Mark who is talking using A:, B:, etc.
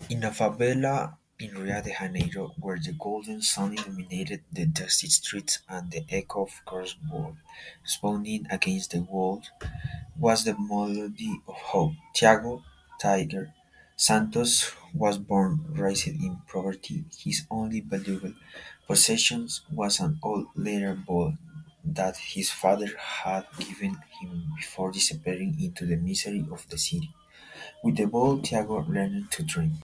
A: In a favela in Rio de Janeiro, where the golden sun illuminated the dusty streets and the echo of cars responding against the walls, was the melody of hope. Tiago Tiger Santos was born raised in poverty. His only valuable possession was an old leather ball that his father had given him before disappearing into the misery of the city. With the ball, Tiago learned to dream.